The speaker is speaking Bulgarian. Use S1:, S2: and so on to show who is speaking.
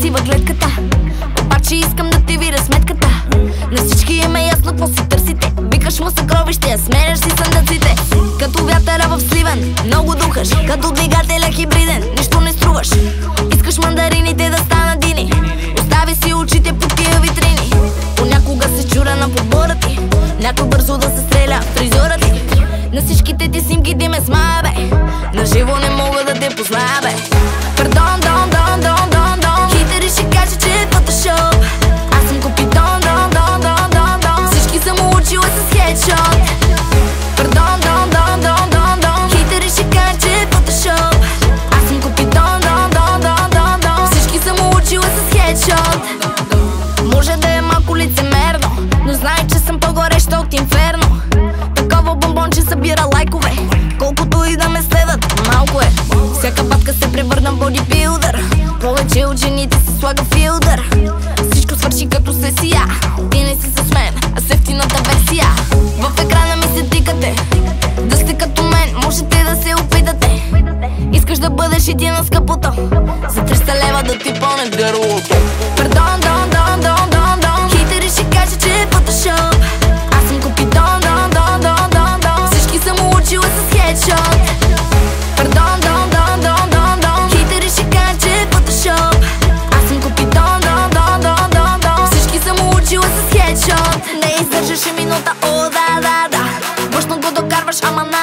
S1: красива гледката, обаче искам да ти видя сметката. На всички им е ясно какво си търсите. Викаш му съкровище, сменяш си съндъците. Като вятъра в Сливен, много духаш. Като двигателя хибриден, нищо не струваш. Искаш мандарините да станат дини. Остави си очите по тия витрини. Понякога се чура на подбора ти, някой бързо да се стреля фризура ти. На всичките ти снимки ти ме смая, бе. На живо не мога да те позная, бе. Пардон, дон, дон, дон, дон, дон. Хейтери ще кажа, че е фотошоп. Аз съм купидон, дон, дон, дон, дон, дон. Всички съм учила с хедшот. Пардон, дон, дон, дон, дон, дон. Хейтери ще кажа, че е фотошоп. Аз съм купидон, дон, дон, дон, дон, дон. Всички съм учила с хедшот. Може да е малко лицемерно, но знай, че съм по-гореща от инферно. Такова бомбонче събира лайкове, колкото и да ме следват, малко е. Всяка батка се превърна в бодибилдър. Повече от жените се слага филдър. Всичко свърши като сесия. Ти не си с мен, а с ефтината версия. В екрана ми се тикате. Да сте като мен, можете да се опитате. Искаш да бъдеш и ти на скъпото, за 300 лева да ти пълне гърлото. Пардон, дон, дон, дон, дон, дон. Хейтери ще кажа, че е фотошоп. Аз съм купидон, дон, дон, дон, дон, дон. Всички съм учила с хедшот. Пардон, дон, дон, дон, дон, дон. Хейтери ще кажа, че е фотошоп. Аз съм купидон, дон, дон, дон, дон, дон. Всички съм учила с хедшот. Не издържаше минута, о, да, да, да. Външно го докарваш, ама на